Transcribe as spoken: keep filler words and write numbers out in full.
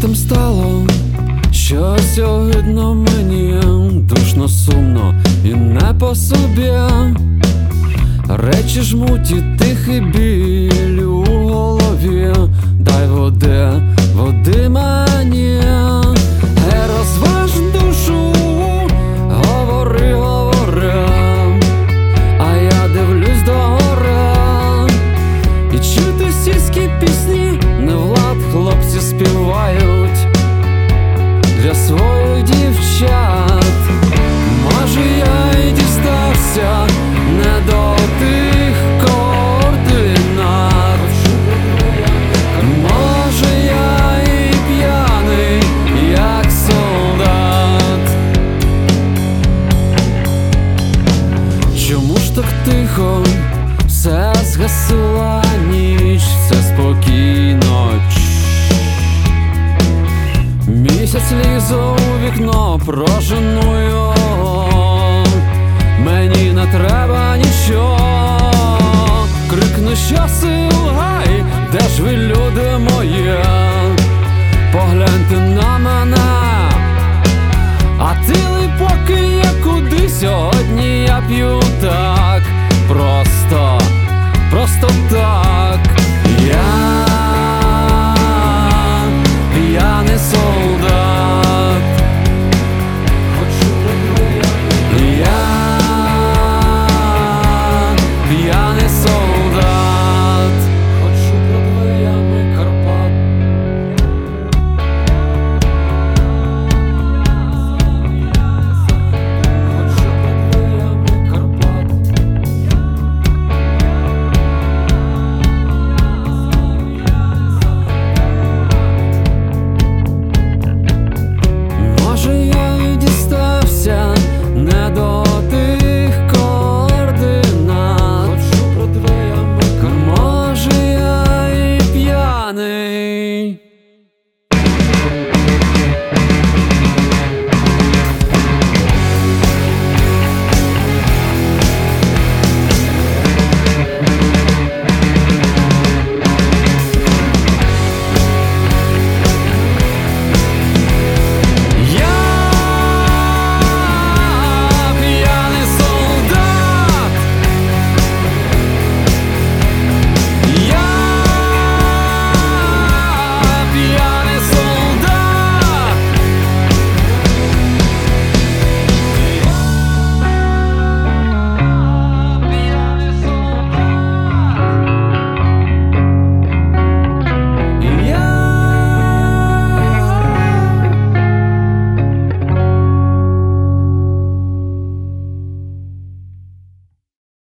Раптом стало щось огидно мені, душно, сумно і не по собі. Речі жмуть і тихий біль у голові. Дай води, води мені, гей, розваж душу, говори, говори, а я дивлюсь догори, і чути сільські пісні, не влад хлопці співають для своїх дівчат. Може, я й дістався не до тих координат, може, я і п'яний, як солдат. Чому ж так тихо все згасила ніч, все спокійно? Місяць лізе у вікно, прожену його, мені не треба нічого. Крикну щасил, гай, де ж ви, люди мої? Погляньте на мене, а ти поки є куди? Сьогодні я п'ю так, просто, просто так.